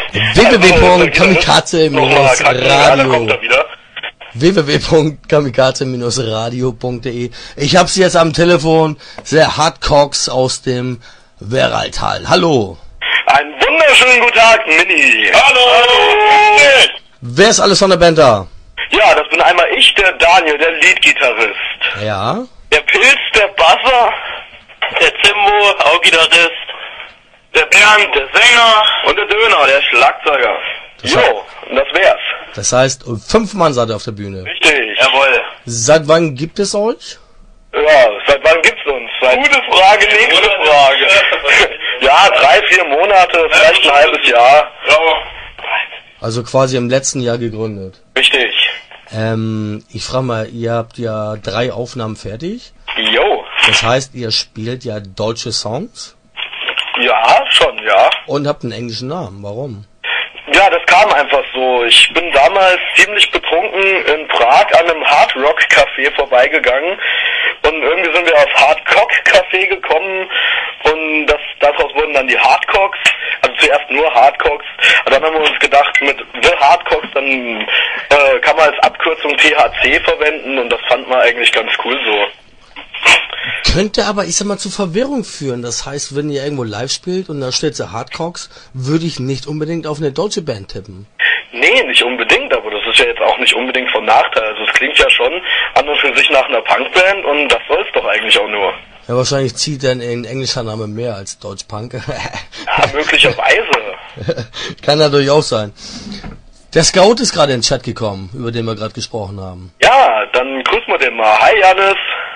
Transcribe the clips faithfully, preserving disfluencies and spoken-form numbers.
w w w punkt kamikaze radio w w w punkt kamikaze radio punkt de. Ich habe Sie jetzt am Telefon, der Hardcox aus dem Werraltal. Hallo. Einen wunderschönen guten Tag, Mini. Hallo. Hallo. Wer ist alles von der Band da? Ja, das bin einmal ich, der Daniel, der Leadgitarrist. Ja. Der Pilz, der Basser. Der Zimbo, auch Gitarrist. Der Bernd, der Sänger. Und der Döner, der Schlagzeuger. Das jo, und das wär's. Das heißt, fünf Mann seid ihr auf der Bühne. Richtig. Jawohl. Seit wann gibt es euch? Ja, seit wann gibt's uns? Seit Gute Frage, nächste Gute Frage. Ja, drei, vier Monate, vielleicht ein halbes Jahr. Ja. Also quasi im letzten Jahr gegründet. Richtig. Ähm, ich frage mal, ihr habt ja drei Aufnahmen fertig. Jo. Das heißt, ihr spielt ja deutsche Songs. Ja, schon, ja. Und habt einen englischen Namen. Warum? Ja, das kam einfach so. Ich bin damals ziemlich betrunken in Prag an einem Hard-Rock-Café vorbeigegangen und irgendwie sind wir auf Hardcock-Café gekommen und das, daraus wurden dann die Hardcocks, also zuerst nur Hardcocks, und dann haben wir uns gedacht, mit The Hardcocks, dann äh, kann man als Abkürzung T H C verwenden und das fand man eigentlich ganz cool so. Könnte aber, ich sag mal, zu Verwirrung führen. Das heißt, wenn ihr irgendwo live spielt und da steht so Hardcocks, würde ich nicht unbedingt auf eine deutsche Band tippen. Nee, nicht unbedingt, aber das ist ja jetzt auch nicht unbedingt von Nachteil. Also es klingt ja schon an und für sich nach einer Punkband und das soll es doch eigentlich auch nur. Ja, wahrscheinlich zieht dann ein englischer Name mehr als Deutsch-Punk. Ja, möglicherweise. Kann natürlich auch sein. Der Scout ist gerade in den Chat gekommen, über den wir gerade gesprochen haben. Ja, dann grüßen wir den mal. Hi, Janis.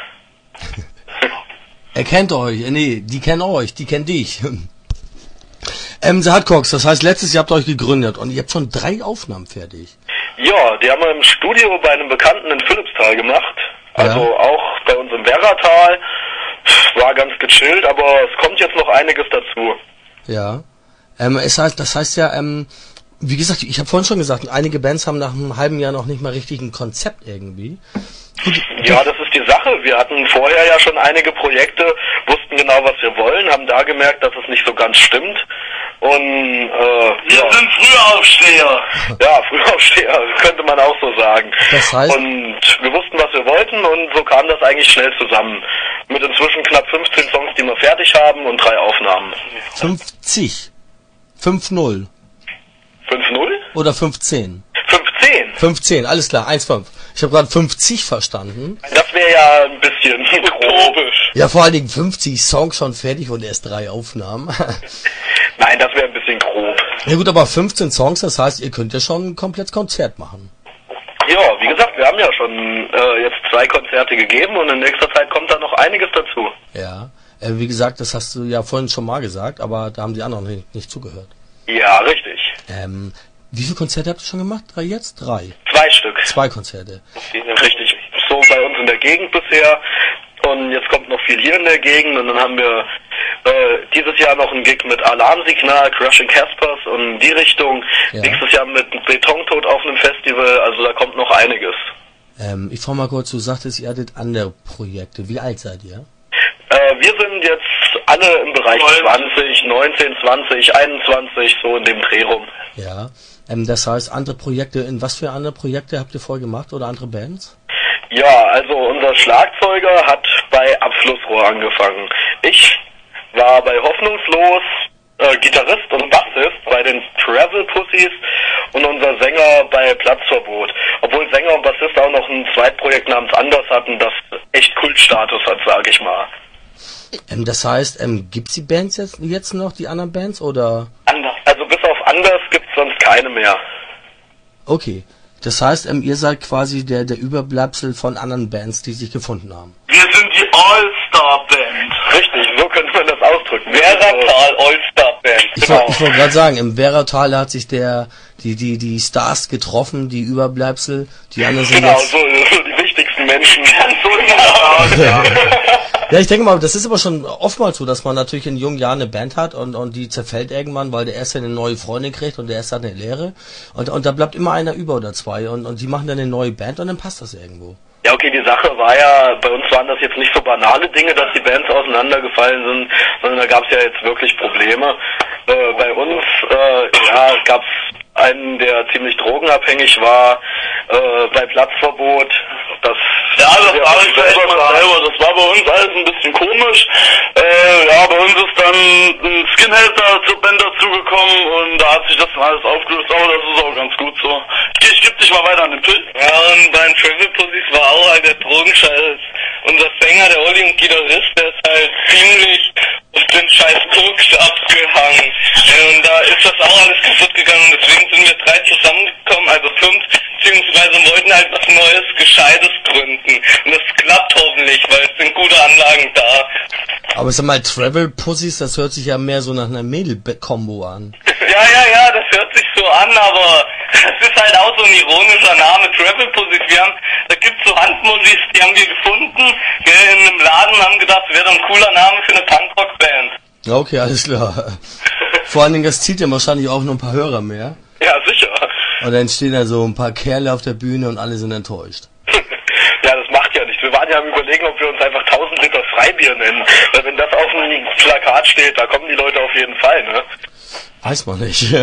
Er kennt euch, nee, die kennen euch, die kennen dich. ähm, The Hardcocks, das heißt, letztes Jahr habt ihr euch gegründet und ihr habt schon drei Aufnahmen fertig. Ja, die haben wir im Studio bei einem Bekannten in Philippsthal gemacht. Also Ja. auch bei uns im Werratal. War ganz gechillt, aber es kommt jetzt noch einiges dazu. Ja. Ähm, es heißt, das heißt ja, ähm, wie gesagt, ich habe vorhin schon gesagt, einige Bands haben nach einem halben Jahr noch nicht mal richtig ein Konzept irgendwie. Gut, Ja, das ist die Sache. Wir hatten vorher ja schon einige Projekte, wussten genau, was wir wollen, haben da gemerkt, dass es nicht so ganz stimmt. Und äh, Wir ja. sind Frühaufsteher. Ja, Frühaufsteher, könnte man auch so sagen. Das heißt- Und wir wussten, was wir wollten und so kam das eigentlich schnell zusammen. Mit inzwischen knapp fünfzehn Songs, die wir fertig haben und drei Aufnahmen. fünfzig. fünf null. fünf null? Oder fünfzehn. fünfzehn? fünfzehn, alles klar, eins fünf. Ich habe gerade fünfzig verstanden. Das wäre ja ein bisschen utopisch. Ja, vor allen Dingen fünfzig Songs schon fertig und erst drei Aufnahmen. Nein, das wäre ein bisschen grob. Ja gut, aber fünfzehn Songs, das heißt, ihr könnt ja schon ein komplettes Konzert machen. Ja, wie gesagt, wir haben ja schon äh, jetzt zwei Konzerte gegeben und in nächster Zeit kommt da noch einiges dazu. Ja. Äh, wie gesagt, das hast du ja vorhin schon mal gesagt, aber da haben die anderen nicht, nicht zugehört. Ja, richtig. Ähm, wie viele Konzerte habt ihr schon gemacht? Drei jetzt? Drei. Zwei Stück. Zwei Konzerte. Richtig. So bei uns in der Gegend bisher. Und jetzt kommt noch viel hier in der Gegend. Und dann haben wir äh, dieses Jahr noch einen Gig mit Alarmsignal, Crushing Caspers und in die Richtung. Ja. Nächstes Jahr mit Betontod auf einem Festival. Also da kommt noch einiges. Ähm, ich frage mal kurz, du sagtest, ihr hattet andere Projekte. Wie alt seid ihr? Äh, wir sind jetzt alle im Bereich zwanzig, neunzehn, zwanzig, einundzwanzig, so in dem Dreh rum. Ja. Ähm, das heißt, andere Projekte, in was für andere Projekte habt ihr vorher gemacht oder andere Bands? Ja, also unser Schlagzeuger hat bei Abflussrohr angefangen. Ich war bei Hoffnungslos äh, Gitarrist und Bassist bei den Travel Pussies und unser Sänger bei Platzverbot. Obwohl Sänger und Bassist auch noch ein Zweitprojekt namens Anders hatten, das echt Kultstatus hat, sage ich mal. Ähm, das heißt, ähm, gibt's die Bands jetzt, jetzt noch, die anderen Bands, oder? Anders. Also bis auf Anders gibt's sonst keine mehr. Okay. Das heißt, ähm, ihr seid quasi der, der Überbleibsel von anderen Bands, die sich gefunden haben. Wir sind die All-Star-Band. Richtig, so könnte man das ausdrücken. Werratal All-Star-Band. Ich, Genau. woll- ich wollte gerade sagen, im Werratal hat sich der, die, die, die Stars getroffen, die Überbleibsel, die anderen sind Genau, jetzt... so, so die wichtigsten Menschen. Ganz so genau. Ja. Ja, ich denke mal, das ist aber schon oftmals so, dass man natürlich in jungen Jahren eine Band hat und, und die zerfällt irgendwann, weil der erste eine neue Freundin kriegt und der erste hat eine Lehre. Und, und da bleibt immer einer über oder zwei und, und die machen dann eine neue Band und dann passt das irgendwo. Ja, okay, die Sache war ja, bei uns waren das jetzt nicht so banale Dinge, dass die Bands auseinandergefallen sind, sondern da gab es ja jetzt wirklich Probleme. Äh, bei uns, äh, ja, gab's einen, der ziemlich drogenabhängig war, äh, bei Platzverbot. Das Ja, das war ich selber mal selber. Das war bei uns alles ein bisschen komisch. Äh, ja, bei uns ist dann ein Skinhead da zur Band dazugekommen und da hat sich das dann alles aufgelöst. Aber das ist auch ganz gut so. Ich, ich geb dich mal weiter an den Pill. Ja, und bei den Travel Pussies war auch halt der Drogenscheiß. Unser Sänger, der Olli und Gitarrist, der ist halt ziemlich auf den scheiß Koks abgehangen. Äh, und da ist das auch alles kaputt gegangen. Und deswegen sind wir drei zusammengekommen, also fünf, beziehungsweise wollten halt was Neues, Gescheites gründen. Und das klappt hoffentlich, weil es sind gute Anlagen da. Aber sag mal, Travel Pussies, das hört sich ja mehr so nach einer Mädel-Kombo an. Ja, ja, ja, das hört sich so an, aber es ist halt auch so ein ironischer Name, Travel Pussies. Wir haben, da gibt's so Handmusis, die haben wir gefunden, gell, in einem Laden, haben gedacht, das wäre doch ein cooler Name für eine Punkrock-Band. Okay, alles klar. Vor allen Dingen, das zieht ja wahrscheinlich auch noch ein paar Hörer mehr. Ja, sicher. Und dann stehen da so ein paar Kerle auf der Bühne und alle sind enttäuscht. Ja, das macht ja nichts. Wir waren ja am Überlegen, ob wir uns einfach tausend Liter Freibier nennen. Weil wenn das auf dem Plakat steht, da kommen die Leute auf jeden Fall, ne? Weiß man nicht.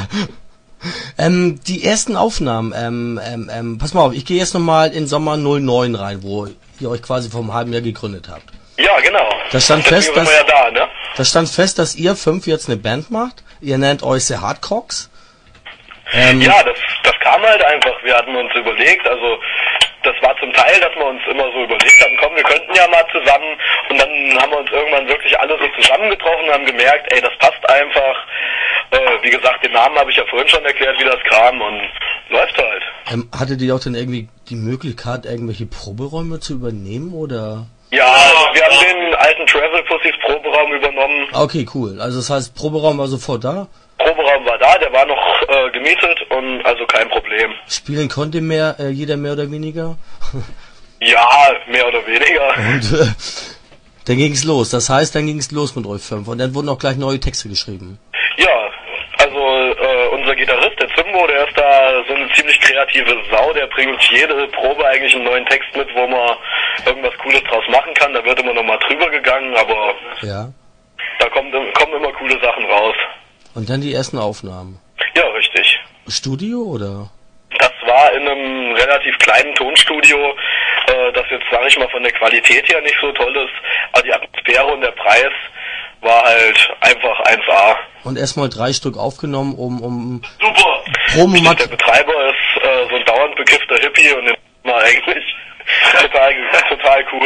ähm, die ersten Aufnahmen, ähm, ähm, ähm, pass mal auf, ich gehe jetzt nochmal in Sommer null neun rein, wo ihr euch quasi vor einem halben Jahr gegründet habt. Ja, genau. Da stand fest, Deswegen dass, sind wir ja da, ne? da stand fest, dass ihr fünf jetzt eine Band macht. Ihr nennt euch The Hardcocks. Ähm, Ja, das, das kam halt einfach. Wir hatten uns überlegt, also das war zum Teil, dass wir uns immer so überlegt hatten, komm, wir könnten ja mal zusammen. Und dann haben wir uns irgendwann wirklich alle so zusammengetroffen und haben gemerkt, ey, das passt einfach. Äh, wie gesagt, den Namen habe ich ja vorhin schon erklärt, wie das kam und läuft halt. ähm, hattet ihr auch dann irgendwie die Möglichkeit, irgendwelche Proberäume zu übernehmen, oder? Ja, wir haben den alten Travel Pussies Proberaum übernommen. Ah, okay, cool. Also das heißt, Proberaum war sofort da? Proberaum war da, der war noch äh, gemietet und also kein Problem. Spielen konnte mehr, äh, jeder mehr oder weniger? Ja, mehr oder weniger. Und äh, dann ging's los. Das heißt, dann ging's los mit euch fünf. Und dann wurden auch gleich neue Texte geschrieben. Ja, also äh, unser Gitarrist, der Zimbo, der ist da so eine ziemlich kreative Sau. Der bringt jede Probe eigentlich einen neuen Text mit, wo man irgendwas Cooles draus machen kann. Da wird immer noch mal drüber gegangen, aber Ja. da kommen, kommen immer coole Sachen raus. Und dann die ersten Aufnahmen. Ja, richtig. Studio oder? Das war in einem relativ kleinen Tonstudio, äh, das jetzt, sage ich mal, von der Qualität her nicht so toll ist, aber die Atmosphäre und der Preis war halt einfach eins A. Und erstmal drei Stück aufgenommen, um, um Super. Promo Der Betreiber ist äh, so ein dauernd bekiffter Hippie und den war eigentlich total, total cool.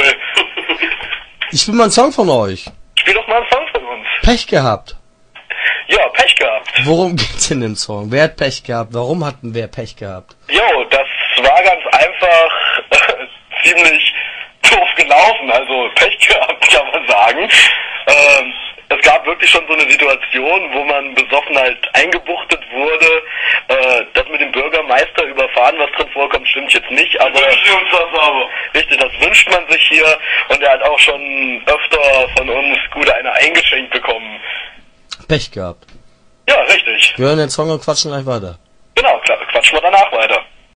Ich will mal einen Song von euch. Spiel doch mal einen Song von uns. Pech gehabt. Ja, Pech gehabt. Worum geht's in dem Song? Wer hat Pech gehabt? Warum hat denn wer Pech gehabt? Jo, das war ganz einfach äh, ziemlich doof gelaufen, also Pech gehabt, kann man sagen. Ähm, es gab wirklich schon so eine Situation, wo man besoffen halt eingebuchtet wurde. Äh, das mit dem Bürgermeister überfahren, was drin vorkommt, stimmt jetzt nicht, aber Wünschen wir uns das aber. richtig, das wünscht man sich hier und er hat auch schon öfter von uns gut eine eingeschenkt bekommen. Pech gehabt. Ja, richtig. Wir hören den Song und quatschen gleich weiter. Genau, klar, quatschen wir danach